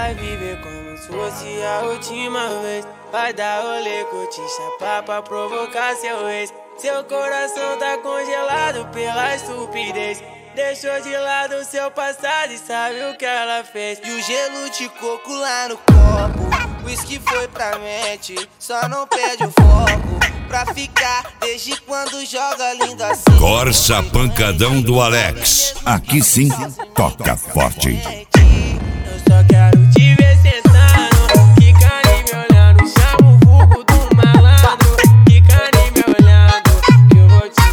vai viver como se fosse a última vez. Vai dar rolê, curtir, chapar pra provocar seu ex. Seu coração tá congelado pela estupidez. Deixou de lado seu passado e sabe o que ela fez. E o gelo de coco lá no copo, whisky foi pra mente, só não perde o foco. Pra ficar desde quando joga lindo assim. Corsa Pancadão do Alex. Aqui sim, toca forte. Eu só quero te ver sentando, quicando e me olhando. Chama o vulgo do malandro, quicando e me olhando. Que eu vou te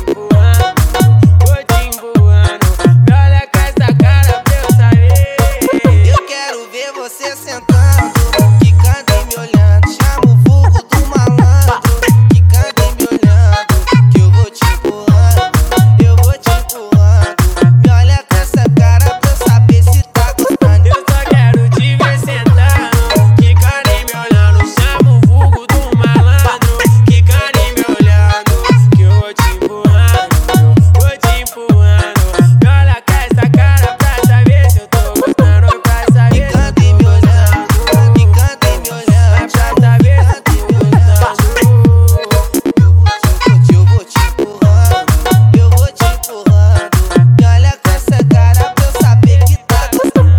empurrando. Me olha com essa cara pra eu saber. Eu quero ver você sentando, quicando e me olhando. Chama o vulgo do malandro, quicando e me olhando. Que eu vou te empurrando, eu vou te empurrando. Me olha com essa cara pra eu saber se tá gostando. Eu só quero te ver sentando, quicando e me olhando. Chama o vulgo do malandro, quicando e me olhando. Que eu vou te empurrando, vou te empurrando. Me olha com essa cara pra saber se eu tô gostando. Pra saber se eu Quicando e me olhando, quicando e me olhando. pra saber se eu tô gostando. Eu vou te empurrando, eu vou te empurrando. Me olha com essa cara pra eu saber que tá gostando.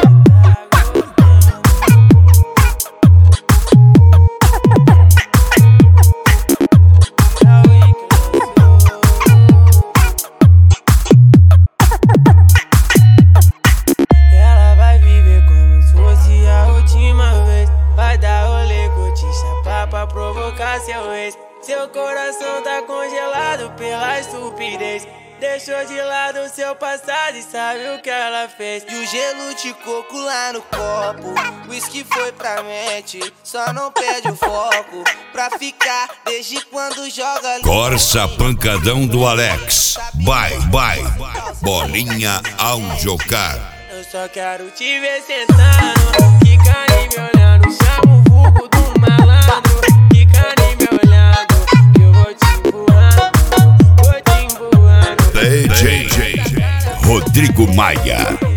Ela vai viver como se fosse a última vez. Vai dar rolê, curtir, chapar pra provocar seu ex. Seu coração tá congelado pela estupidez. Deixou de lado seu passado e sabe o que ela fez. E o gelo de coco lá no copo, whisky foi pra mente, só não perde o foco. Pra ficar desde quando joga lindo Corsa assim. Pancadão do Alex. Vai, bolinha ao jogar. Eu só quero te ver sentando, quicando e me olhando. Chama o vulgo do malandro, quicando e me olhando. Que eu vou te empurrando, vou te empurrando. DJ Rodrigo Maia.